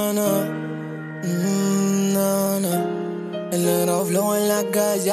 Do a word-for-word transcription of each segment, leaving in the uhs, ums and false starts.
no, no, mm, no, no. El negro flow en la calle.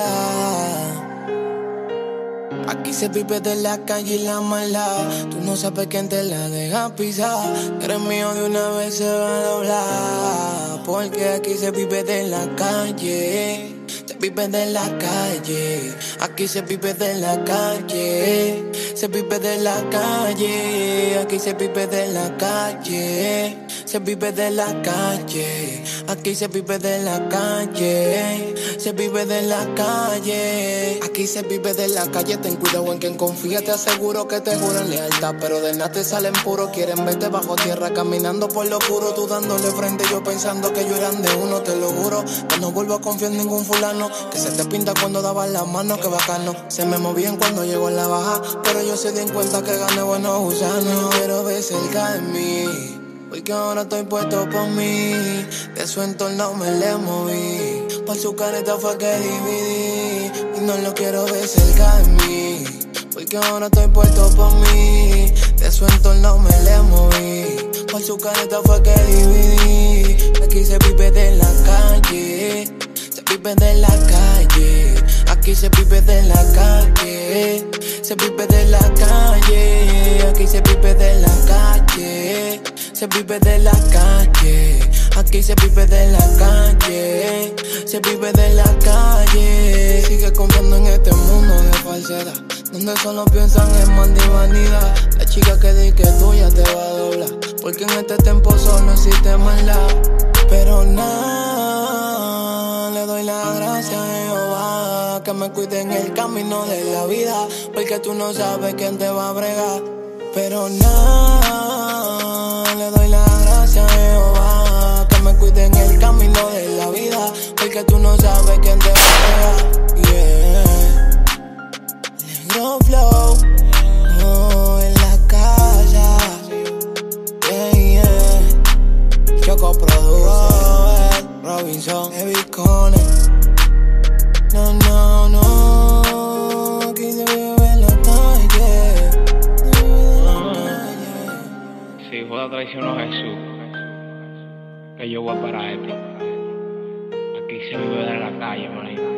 Aquí se vive de la calle y la maldad. Tú no sabes quién te la deja pisar. Que eres mío de una vez se va a doblar. Porque aquí se vive de la calle. Se vive de la calle. Aquí se vive de la calle. Se vive de la calle. Aquí se vive de la calle. Se vive de la calle. Aquí se vive de la calle. Se vive de la calle. Aquí se vive de la calle. Ten cuidado en quien confía. Te aseguro que te juran lealtad, pero de nada te salen puros. Quieren verte bajo tierra caminando por lo oscuro. Tú dándole frente, yo pensando que yo eran de uno. Te lo juro, que no vuelvo a confiar en ningún fulano. Que se te pinta cuando dabas las manos, que bacano. Se me movían cuando llegó en la baja, pero yo se di en cuenta que gané buenos gusanos. Quiero ver cerca de mí, porque ahora estoy puesto por mí. De su entorno me le moví. Por su careta fue que dividí. Y no lo quiero ver cerca de mí, porque ahora estoy puesto por mí. De su entorno me le moví. Por su careta fue que dividí. Aquí se vive de la calle. Se vive de la calle. Aquí se vive de la calle. Se vive de la calle. Aquí se vive de la calle. Se vive de la calle. Aquí se vive de la calle. Se vive de la calle. Sigue confiando en este mundo de falsedad, donde solo piensan en mal y vanidad. La chica que di que tuya te va a doblar, porque en este tiempo solo existe maldad. Pero nada, le doy la gracia a Jehová, que me cuide en el camino de la vida, porque tú no sabes quién te va a bregar. Pero nada, le doy la gracia a Jehová, que me cuide en el camino de la vida, porque tú no sabes quién te va a bregar. Yeah. Negro flow, oh, en la casa. Yeah, yeah. Choco produce, Robinson, Heavy Cone. No, no, no. Aquí se vive en la calle. Si Judas traicionó a Jesús, que yo voy para esto. Aquí se vive de la calle, manito.